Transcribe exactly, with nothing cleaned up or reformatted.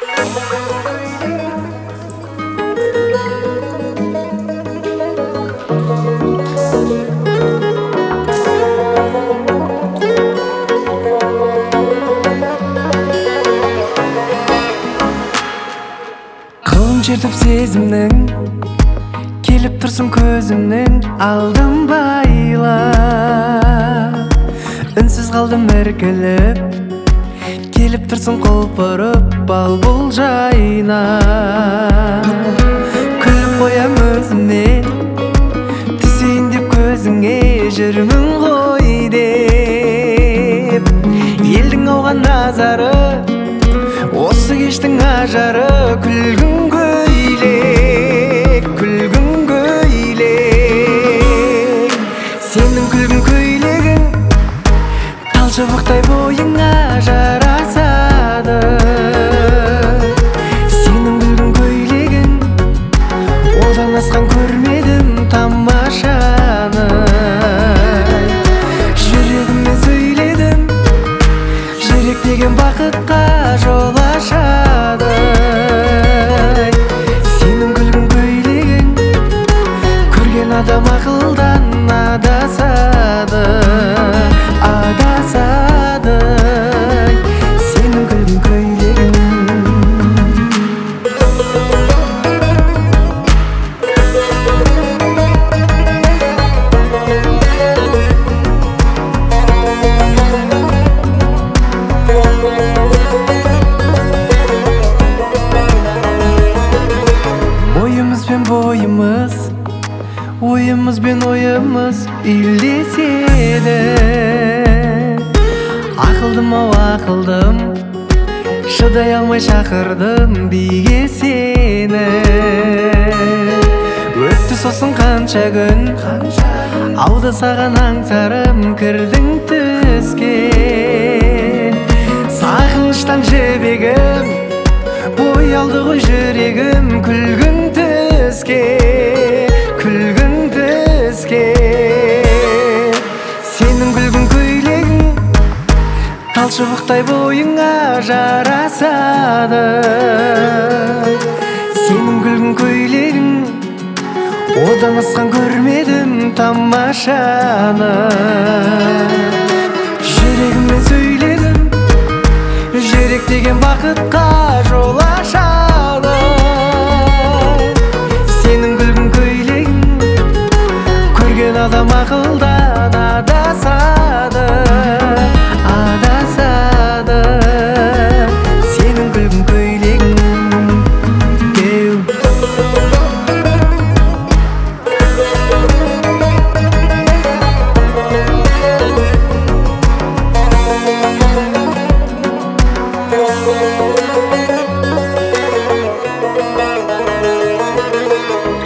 Çırtıp сезімнің келіп тұрсың көзімнің алдым байла үнсіз қалдым іркіліп келіп тұрсың құлпырып бал бұл жайна күліп қоям өзіме түсейін деп көзіңе жүрмін ғой деп елдің ауған назары осы кештің ажары күлгін көйлек күлгін көйлек сенің күлгін көйлегің талшыбықтай бойыңа жарасады сенің күлгін көйлегің одан асқан көрмедім тамашаны жүрегіммен сөйледім жүрек деген бақытқа жол ашады сенің күлгін көйлегің көрген адам ақылдан адасады адасады сенің күлгін көйлегің бойымыз бен бойымыз ойымыз бен ойымыз үйлеседі ақылдым ау ақылдым шыдай алмай шақырдым биге сені өтті сосын қанша күн ауды саған аңсарым кірдің түске сағыныштан жібегім боялды ғой жүрегім күлгін түске күлгін түске сенің күлгін көйлегің талшыбықтай бойыңа жарасады сенің күлгін көйлегің одан асқан көрмедім тамашаны жүрегіммен сөйледім жүрек деген бақытқа жол ашады сенің күлгін көйлегің көрген адам ақылдан адасады адасады сенің күлгін көйлегің We'll be right back.